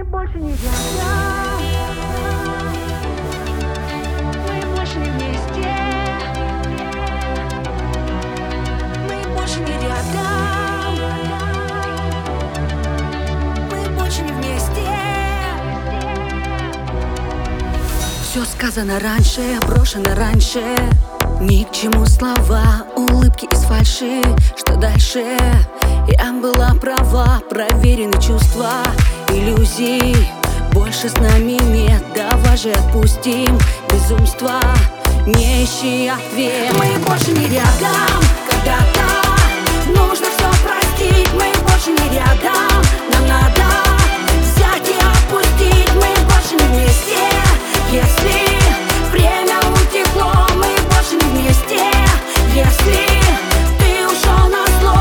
больше не рядом, мы больше не вместе, мы больше не рядом, мы больше не вместе. Все сказано раньше, брошено раньше. Ни к чему слова, улыбки из фальши. Что дальше? Я была права, проверены чувства, иллюзий больше с нами нет. Давай же отпустим безумство, не ищи ответ. Мы больше не рядом, когда-то нужно все простить. Мы больше не рядом, нам надо взять и отпустить. Мы больше не вместе, если время утекло. Мы больше не вместе, если ты ушел на зло.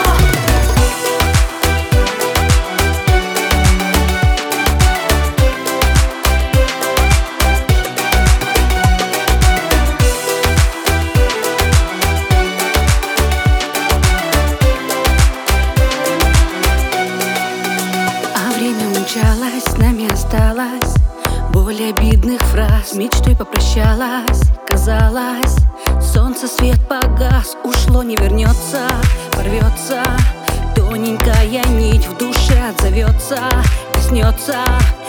С нами осталось боль обидных фраз. Мечтой попрощалась, казалось, солнце свет погас. Ушло, не вернется, порвется. Тоненькая нить в душе отзовется, коснется.